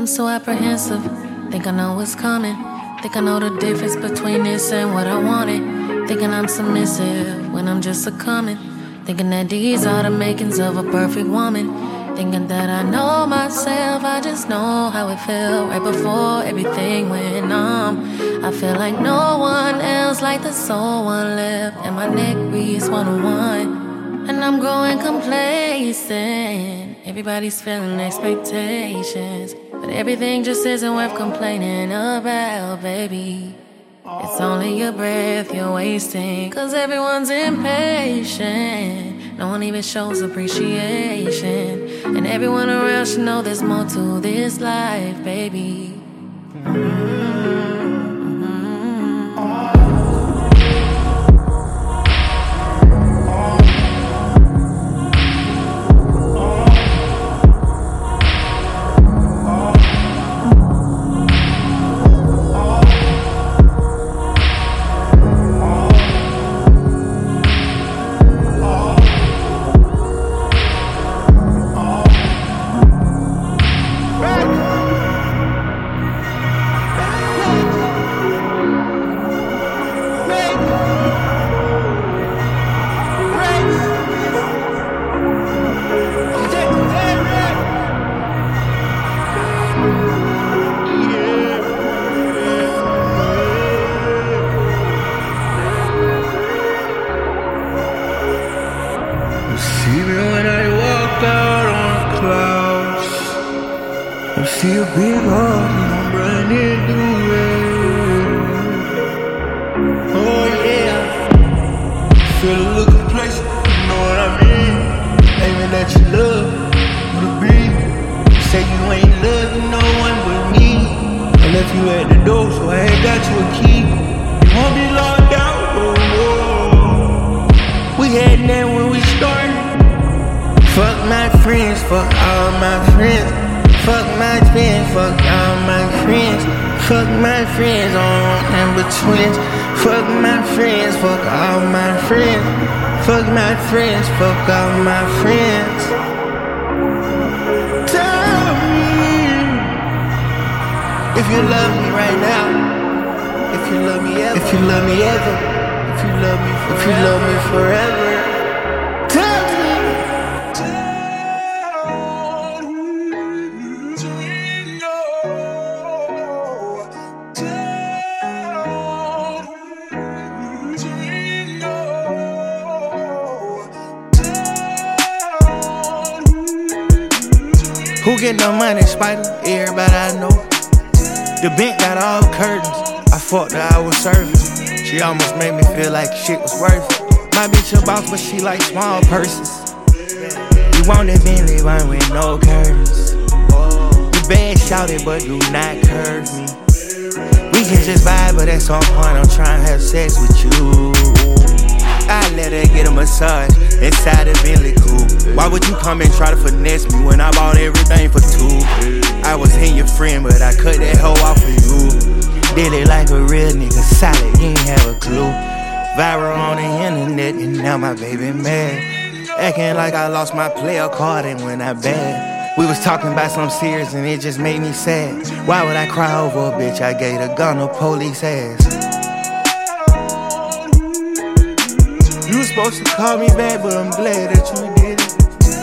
I'm so apprehensive, think I know what's coming. Think I know the difference between this and what I wanted. Thinking I'm submissive when I'm just succumbing. Thinking that these are the makings of a perfect woman. Thinking that I know myself, I just know how it felt right before everything went on. I feel like no one else, like the soul one left, and my neck reads 101. And I'm growing complacent. Everybody's feeling expectations, but everything just isn't worth complaining about, baby. It's only your breath you're wasting, 'cause everyone's impatient. No one even shows appreciation, and everyone around should know there's more to this life, baby. See me when I walk out on clouds. I see a big heart and I'm running through it. Oh yeah. Feel a look of place, you know what I mean. Aiming at your love, with a beat. Say you ain't loving no one but me. I left you at the door, so I ain't got you a key. You won't be locked out, oh no. We had that when we started. Fuck my friends, fuck all my friends. Fuck my friends, fuck all my friends. Fuck my friends on number twins. Fuck my friends, fuck all my friends. Fuck my friends, fuck all my friends. Tell me if you love me right now. If you love me ever. If you love me ever. If you love me forever. If you love me forever. Tell me. Who get no money, Spider? Everybody I know. The bank got all curtains. I fucked her, I was serving. She almost made me feel like shit was worth it. My bitch a boss, but she like small purses. You want that Bentley one with no curtains. You bad shouted, but do not curve me. We can just vibe, but at some point I'm trying to have sex with you. I let her get a massage inside the Bentley coupe. Why would you come and try to finesse me when I bought everything for two? I was in your friend, but I cut that hoe off for you. Did it like a real nigga, solid, you ain't have a clue. Viral on the internet, and now my baby mad. Acting like I lost my player card and when I bad. We was talking about something serious and it just made me sad. Why would I cry over a bitch I gave a gun to police ass? You was supposed to call me back, but I'm glad that you did it.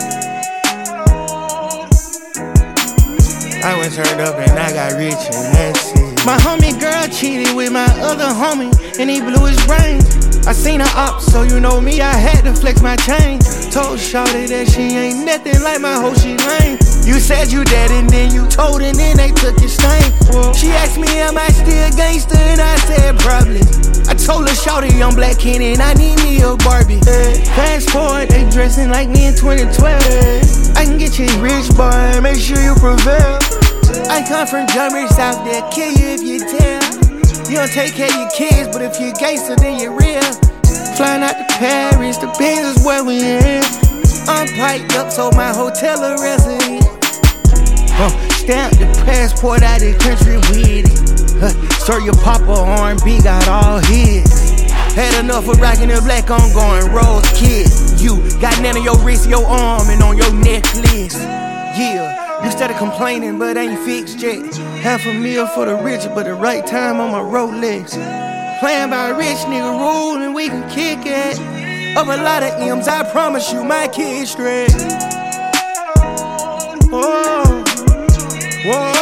I was turned up and I got rich and that's it. My homie girl cheated with my other homie and he blew his brains. I seen her up, so you know me, I had to flex my chain. Told shawty that she ain't nothing like my hoe, she lame. You said you dead and then you told and then they took your stain. She asked me, am I still gangster? And I said, probably. I told her, shawty, I'm Black Ken and I need me a Barbie. Fast forward, they dressing like me in 2012. I can get you rich, boy, make sure you prevail. I come from Germany, South, they'll kill you if you tell. You don't take care of your kids, but if you're gangster, then you're real. Flying out to Paris, the Benz is where we in. I'm piped up, so my hotel a resident. Stamp the passport out the country with it. Sir, your papa R&B got all his. Had enough of rocking the black on going Rose Kid. You got none of your wrist, your arm, and on your necklace. Yeah. You started complaining, but ain't fixed yet. Half a meal for the rich, but the right time on my Rolex. Playing by a rich nigga rule and we can kick it. Of a lot of M's, I promise you my kid's straight. Whoa, whoa.